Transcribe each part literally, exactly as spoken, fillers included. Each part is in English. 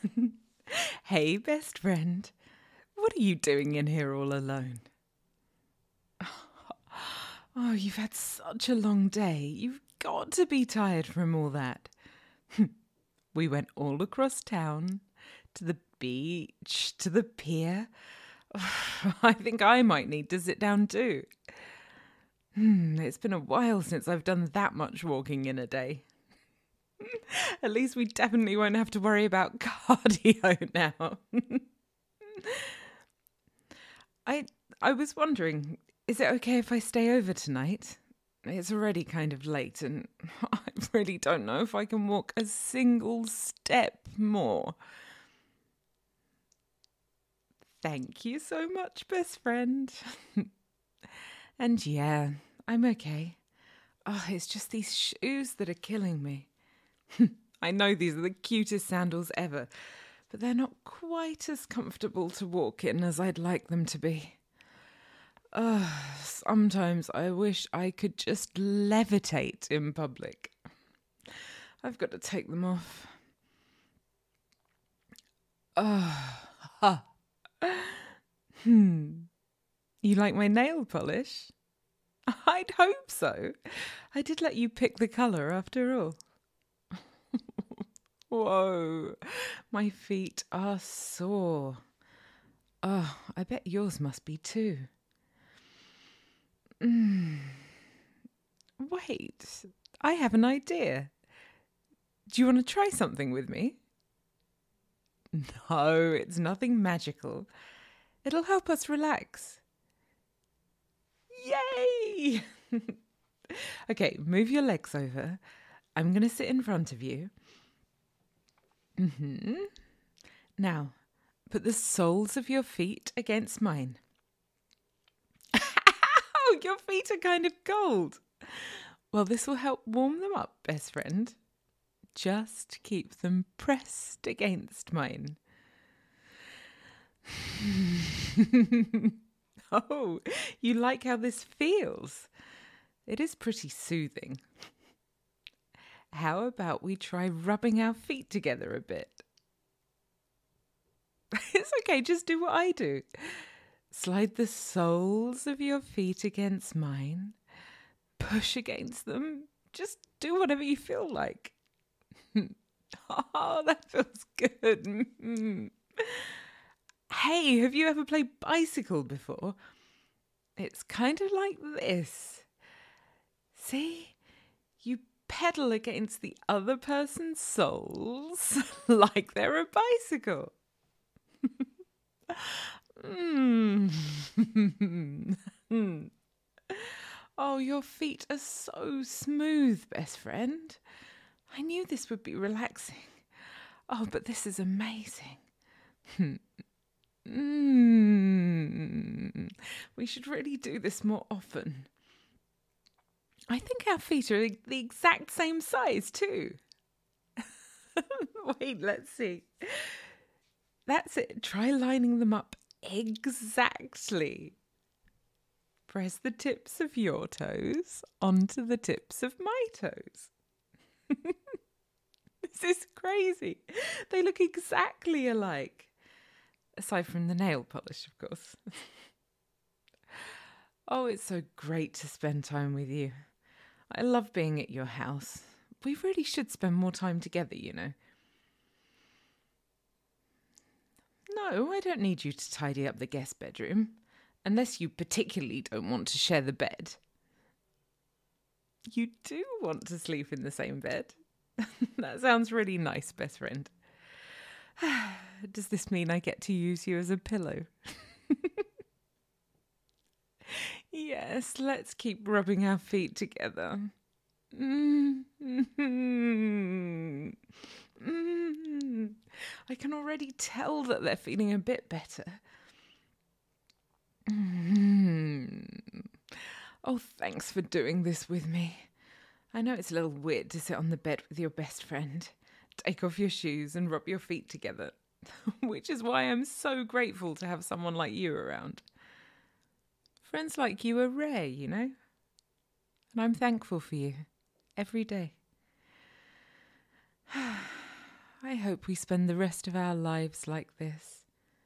Hey, best friend. What are you doing in here all alone? Oh, you've had such a long day. You've got to be tired from all that. We went all across town, to the beach, to the pier. I think I might need to sit down too. Hmm, it's been a while since I've done that much walking in a day. At least we definitely won't have to worry about cardio now. I I was wondering, is it okay if I stay over tonight? It's already kind of late and I really don't know if I can walk a single step more. Thank you so much, best friend. And yeah, I'm okay. Oh, it's just these shoes that are killing me. I know these are the cutest sandals ever, but they're not quite as comfortable to walk in as I'd like them to be. Uh, sometimes I wish I could just levitate in public. I've got to take them off. Oh, ha. Hmm. You like my nail polish? I'd hope so. I did let you pick the colour after all. Whoa, my feet are sore. Oh, I bet yours must be too. Mm. Wait, I have an idea. Do you want to try something with me? No, it's nothing magical. It'll help us relax. Yay! Okay, move your legs over. I'm going to sit in front of you. Mm-hmm. Now, put the soles of your feet against mine. Oh, your feet are kind of cold. Well, this will help warm them up, best friend. Just keep them pressed against mine. Oh, you like how this feels? It is pretty soothing. How about we try rubbing our feet together a bit? It's okay, just do what I do. Slide the soles of your feet against mine. Push against them. Just do whatever you feel like. Oh, that feels good. Hey, have you ever played bicycle before? It's kind of like this. See? You pedal against the other person's soles like they're a bicycle. mm. Oh, your feet are so smooth, best friend. I knew this would be relaxing. Oh, but this is amazing. mm. We should really do this more often. I think our feet are the exact same size too. Wait, let's see. That's it. Try lining them up exactly. Press the tips of your toes onto the tips of my toes. This is crazy. They look exactly alike. Aside from the nail polish, of course. Oh, it's so great to spend time with you. I love being at your house. We really should spend more time together, you know. No, I don't need you to tidy up the guest bedroom, unless you particularly don't want to share the bed. You do want to sleep in the same bed? That sounds really nice, best friend. Does this mean I get to use you as a pillow? Yes, let's keep rubbing our feet together. Mm-hmm. Mm-hmm. I can already tell that they're feeling a bit better. Mm-hmm. Oh, thanks for doing this with me. I know it's a little weird to sit on the bed with your best friend, take off your shoes and rub your feet together, which is why I'm so grateful to have someone like you around. Friends like you are rare, you know, and I'm thankful for you every day. I hope we spend the rest of our lives like this.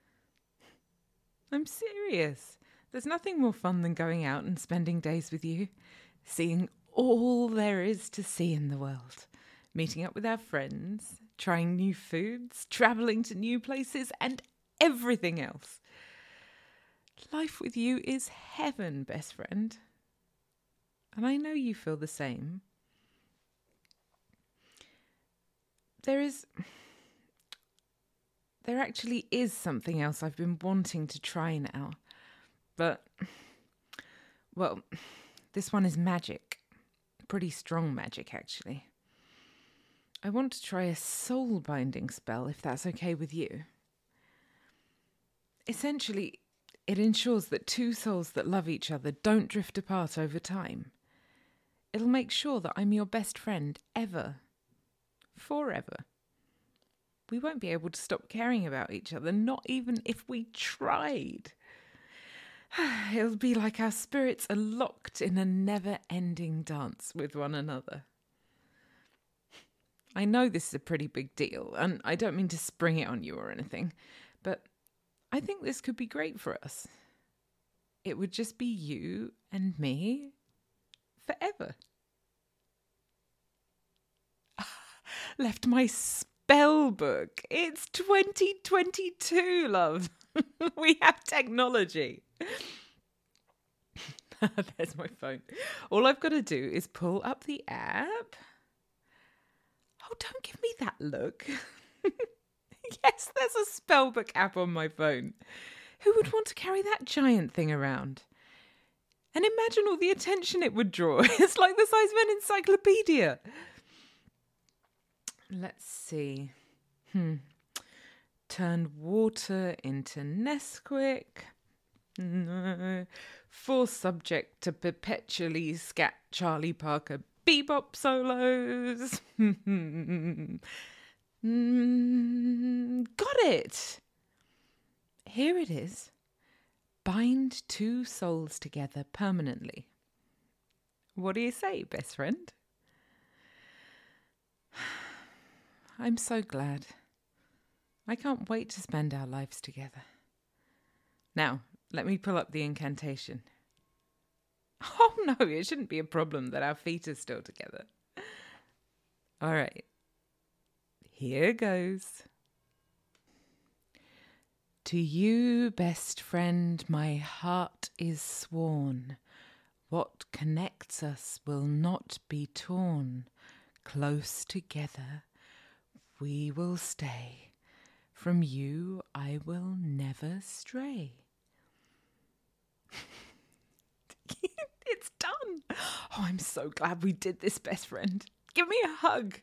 I'm serious. There's nothing more fun than going out and spending days with you, seeing all there is to see in the world, meeting up with our friends, trying new foods, travelling to new places, and everything else. Life with you is heaven, best friend. And I know you feel the same. There is... There actually is something else I've been wanting to try now. But, well, this one is magic. Pretty strong magic, actually. I want to try a soul binding spell, if that's okay with you. Essentially, it ensures that two souls that love each other don't drift apart over time. It'll make sure that I'm your best friend ever. Forever. We won't be able to stop caring about each other, not even if we tried. It'll be like our spirits are locked in a never-ending dance with one another. I know this is a pretty big deal, and I don't mean to spring it on you or anything, but I think this could be great for us. It would just be you and me forever. Left my spell book. It's twenty twenty-two, love. We have technology. There's my phone. All I've got to do is pull up the app. Oh, don't give me that look. Yes, there's a spellbook app on my phone. Who would want to carry that giant thing around? And imagine all the attention it would draw. It's like the size of an encyclopedia. Let's see. Hmm. Turn water into Nesquik. No. Force subject to perpetually scat Charlie Parker bebop solos. mm, got it. Here it is. Bind two souls together permanently. What do you say, best friend? I'm so glad. I can't wait to spend our lives together. Now, let me pull up the incantation. Oh no, it shouldn't be a problem that our feet are still together. All right. Here goes. To you, best friend, my heart is sworn. What connects us will not be torn. Close together we will stay. From you I will never stray. It's done. Oh, I'm so glad we did this, best friend. Give me a hug.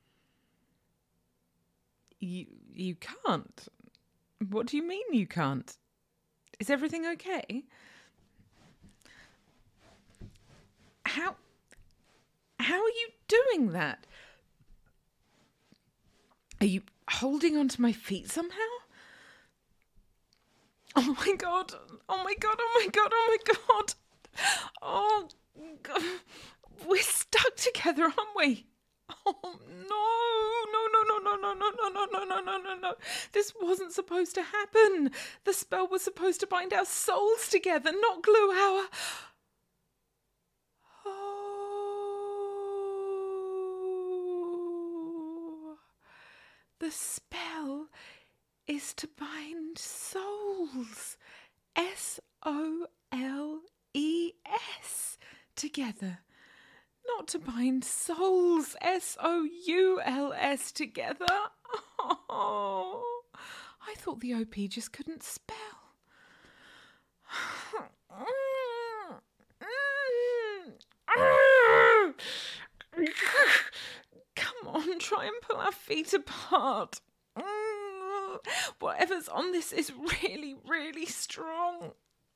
You, you can't. What do you mean you can't? Is everything okay? How, how are you doing that? Are you holding onto my feet somehow? Oh my god. Oh my god. Oh my god. Oh my god. Oh god. We're stuck together, aren't we? Oh no. No, no, no, no, no, no, no, no, no, no, no, no. This wasn't supposed to happen. The spell was supposed to bind our souls together, not glue our... Oh. The spell is to bind souls, S O L E S, together. Not to bind souls, S O U L S, together. Oh, I thought the O P just couldn't spell. Come on, try and pull our feet apart. Whatever's on this is really, really strong.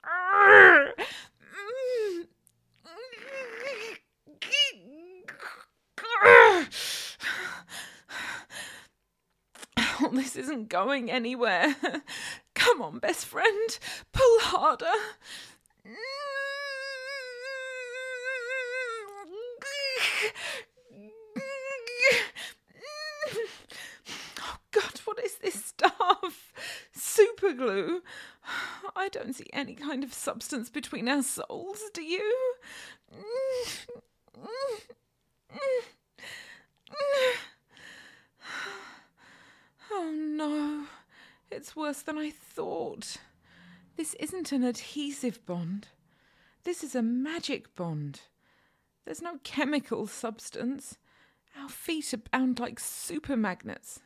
Oh, this isn't going anywhere. Come on, best friend, pull harder. glue. I don't see any kind of substance between our souls, do you? Oh no, it's worse than I thought. This isn't an adhesive bond. This is a magic bond. There's no chemical substance. Our feet are bound like super magnets.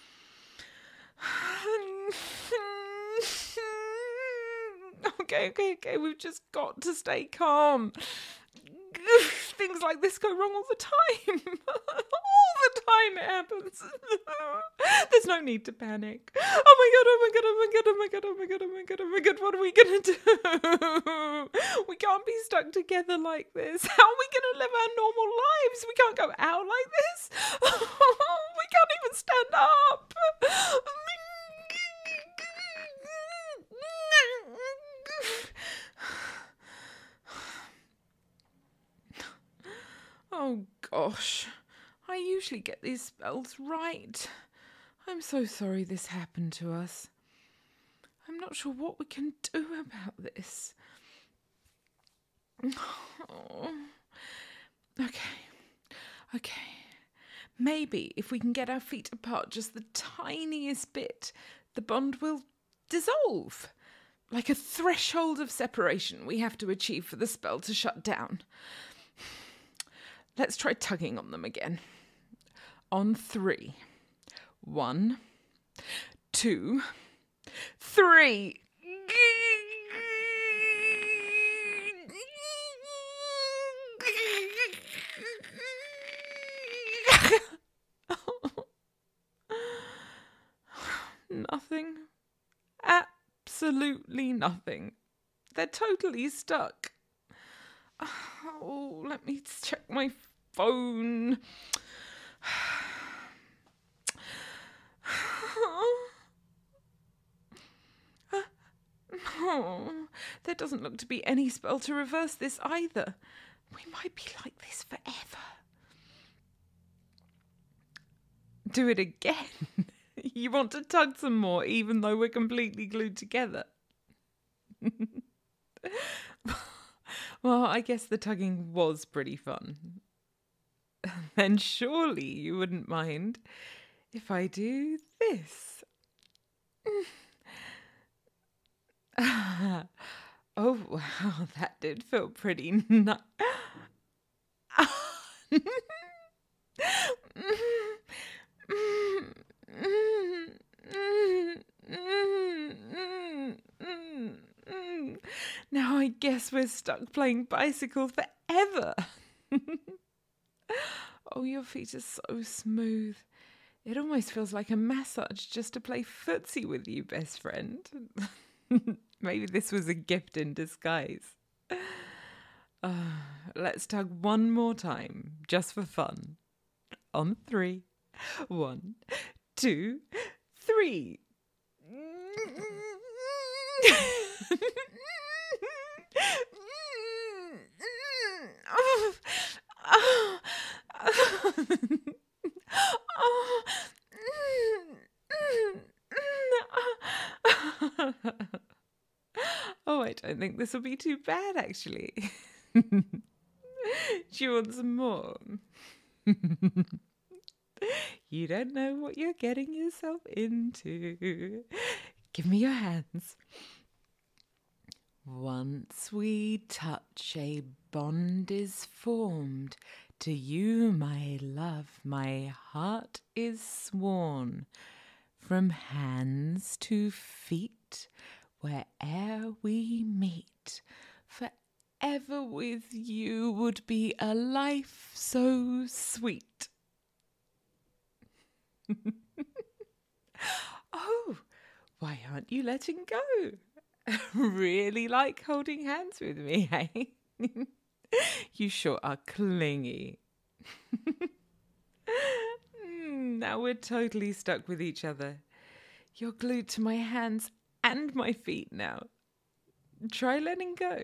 Okay, okay, okay, we've just got to stay calm. Things like this go wrong all the time. All the time it happens. There's no need to panic. Oh my god, oh my god, oh my god, oh my god, oh my god, oh my god, oh my god, what are we gonna do? We can't be stuck together like this. How are we gonna live our normal lives? We can't go out like this. We can't even stand up. Oh gosh, I usually get these spells right. I'm so sorry this happened to us. I'm not sure what we can do about this. Oh. Okay, okay. Maybe if we can get our feet apart just the tiniest bit, the bond will dissolve. Like a threshold of separation we have to achieve for the spell to shut down. Let's try tugging on them again. On three. One, two, three. Nothing. Absolutely nothing. They're totally stuck. Oh, let me check my phone. Oh, there doesn't look to be any spell to reverse this either. We might be like this forever. Do it again. You want to tug some more, even though we're completely glued together? Well, I guess the tugging was pretty fun. Then surely you wouldn't mind if I do this. Oh, wow, that did feel pretty nice. Now I guess we're stuck playing bicycle forever. Oh, your feet are so smooth. It almost feels like a massage just to play footsie with you, best friend. Maybe this was a gift in disguise. Uh, let's tug one more time, just for fun. On three. One, two, three. Oh, I don't think this will be too bad, actually. Do you want some more? You don't know what you're getting yourself into. Give me your hands. Once we touch, a bond is formed. To you, my love, my heart is sworn. From hands to feet, where'er we meet, forever with you would be a life so sweet. Oh, why aren't you letting go? Really like holding hands with me, hey? You sure are clingy. Now we're totally stuck with each other. You're glued to my hands and my feet now. Try letting go.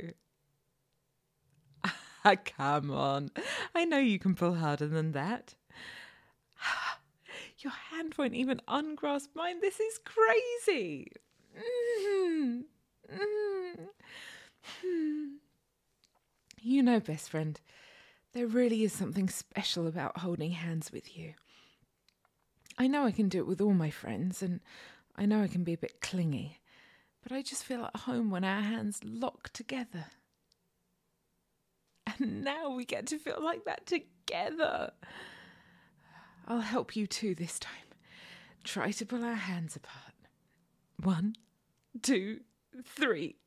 Come on. I know you can pull harder than that. Your hand won't even unclasp mine. This is crazy. You know, best friend, there really is something special about holding hands with you. I know I can do it with all my friends, and I know I can be a bit clingy, but I just feel at home when our hands lock together. And now we get to feel like that together. I'll help you too this time. Try to pull our hands apart. One, two, three.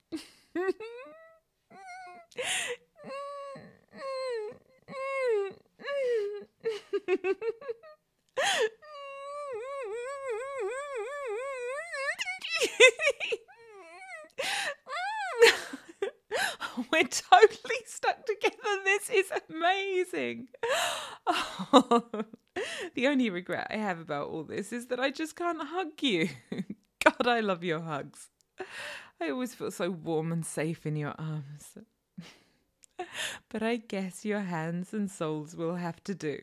We're totally stuck together. This is amazing. Oh, the only regret I have about all this is that I just can't hug you. God, I love your hugs. I always feel so warm and safe in your arms. But I guess your hands and souls will have to do.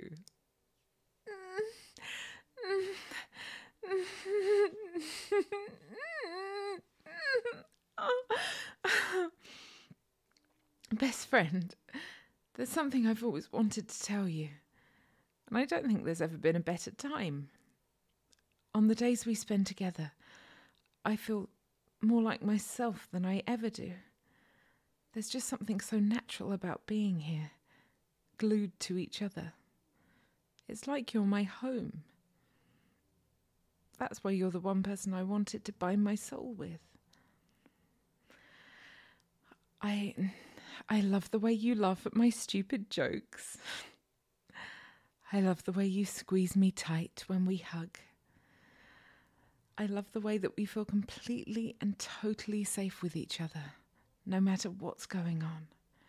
Best friend, there's something I've always wanted to tell you, and I don't think there's ever been a better time. On the days we spend together, I feel more like myself than I ever do. There's just something so natural about being here, glued to each other. It's like you're my home. That's why you're the one person I wanted to bind my soul with. I... I love the way you laugh at my stupid jokes. I love the way you squeeze me tight when we hug. I love the way that we feel completely and totally safe with each other, no matter what's going on.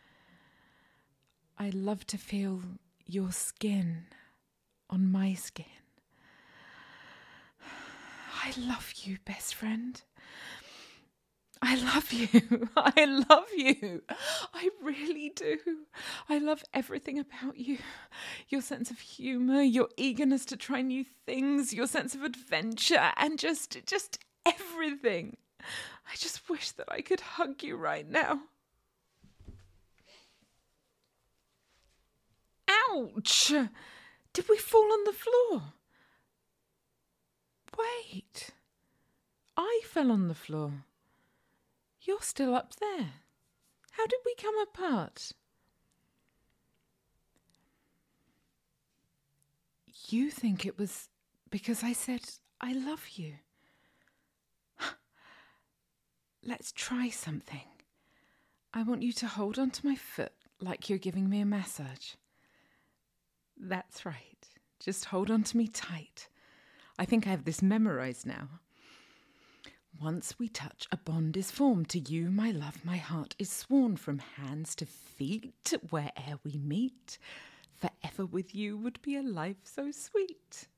I love to feel your skin on my skin. I love you, best friend. I love you. I love you. I really do. I love everything about you. Your sense of humour, your eagerness to try new things, your sense of adventure, and just, just everything. I just wish that I could hug you right now. Ouch! Did we fall on the floor? Wait. I fell on the floor. You're still up there. How did we come apart? You think it was because I said, I love you. Let's try something. I want you to hold onto my foot like you're giving me a massage. That's right. Just hold on to me tight. I think I have this memorized now. Once we touch, a bond is formed. To you, my love, my heart is sworn. From hands to feet, where'er we meet, forever with you would be a life so sweet.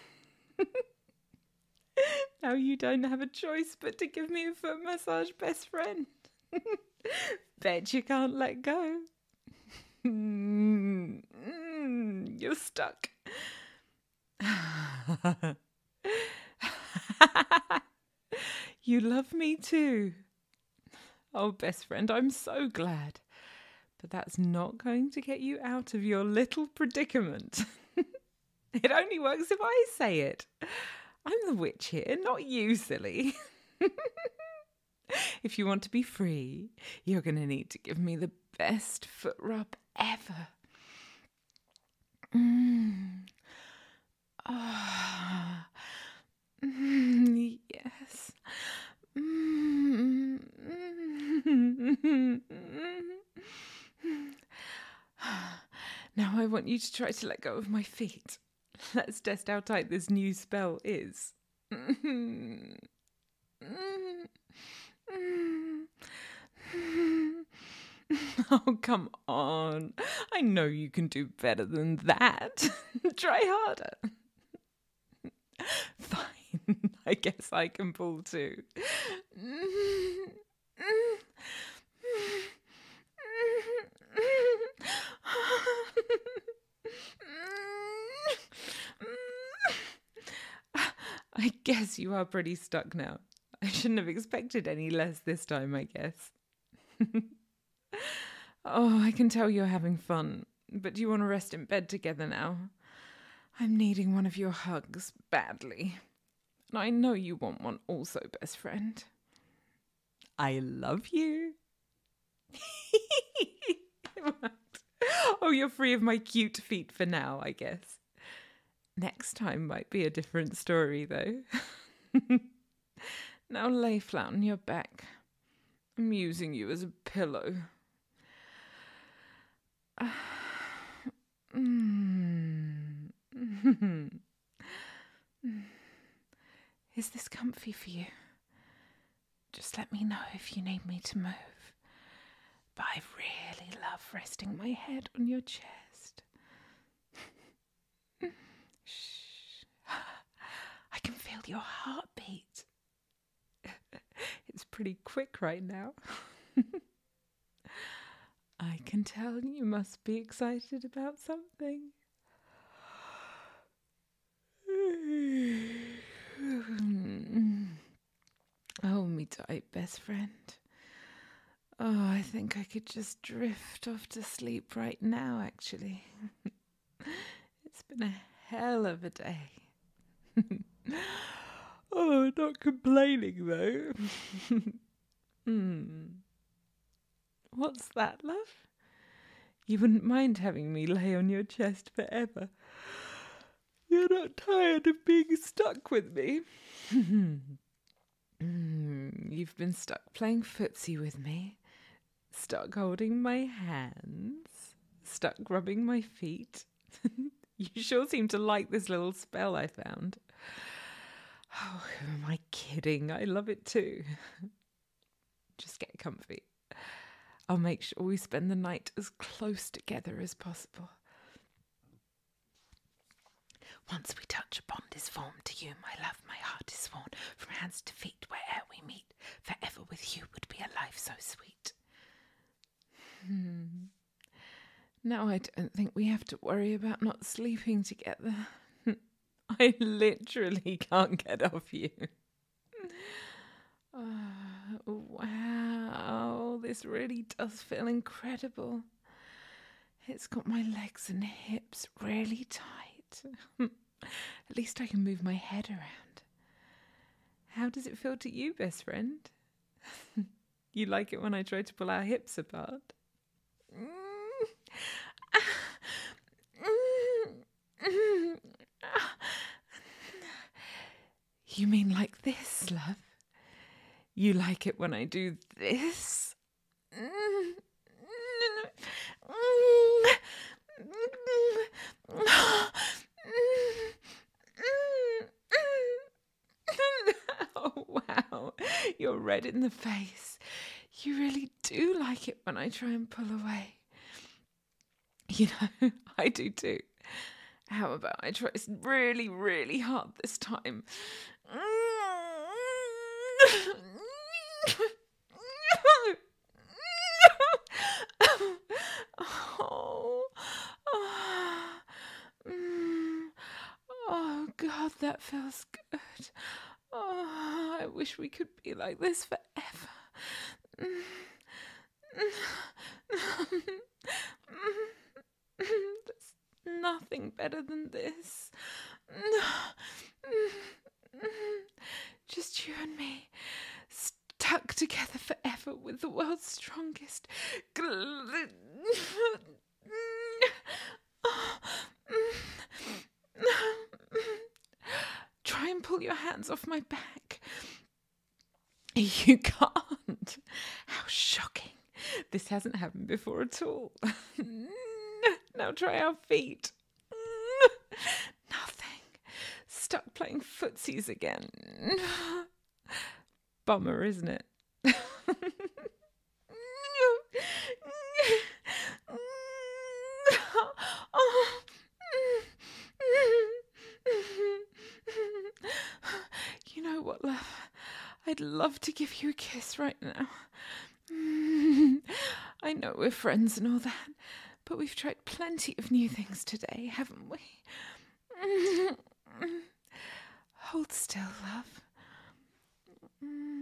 Now you don't have a choice but to give me a foot massage, best friend. Bet you can't let go. Mm, mm, you're stuck. You love me too. Oh, best friend, I'm so glad. But that's not going to get you out of your little predicament. It only works if I say it. I'm the witch here, not you, silly. If you want to be free, you're going to need to give me the best foot rub ever. Mm. Ah. Mm, yes. Mm. Now I want you to try to let go of my feet. Let's test how tight this new spell is. Oh, come on. I know you can do better than that. Try harder. Fine. I guess I can pull too. I guess you are pretty stuck now. I shouldn't have expected any less this time, I guess. Oh, I can tell you're having fun, but do you want to rest in bed together now? I'm needing one of your hugs badly. And I know you want one also, best friend. I love you. Oh, you're free of my cute feet for now, I guess. Next time might be a different story, though. Now lay flat on your back. I'm using you as a pillow. Uh, mm. Is this comfy for you? Just let me know if you need me to move. But I really love resting my head on your chest. Shh. I can feel your heartbeat. It's pretty quick right now. I can tell you must be excited about something. Hold me tight, best friend. Oh, I think I could just drift off to sleep right now, actually. It's been a hell of a day. Oh, not complaining, though. Hmm. What's that, love? You wouldn't mind having me lay on your chest forever? You're not tired of being stuck with me? You've been stuck playing footsie with me, stuck holding my hands, stuck rubbing my feet. You sure seem to like this little spell I found. Oh, who am I kidding? I love it too. Just get comfy. I'll make sure we spend the night as close together as possible. Once we touch a bond is formed, to you, my love, my heart is sworn, from hands to feet, where'er we meet, forever with you would be a life so sweet. Hmm. Now I don't think we have to worry about not sleeping together. I literally can't get off you. Oh, wow, this really does feel incredible. It's got my legs and hips really tight. At least I can move my head around. How does it feel to you, best friend? You like it when I try to pull our hips apart? You mean like this, love? You like it when I do this? Oh, wow. You're red in the face. You really do like it when I try and pull away. You know, I do too. How about I try really, really hard this time? Oh, oh, mm. Oh, God, that feels good. Oh, I wish we could be like this forever. There's nothing better than this. Just you and me, stuck together forever with the world's strongest. Gl- Try and pull your hands off my back. You can't. How shocking. This hasn't happened before at all. Now try our feet. Nothing. Stuck playing footsies again. Bummer, isn't it? You know what, love? I'd love to give you a kiss right now. I know we're friends and all that, but we've tried plenty of new things today, haven't we? Hold still, love. Mm,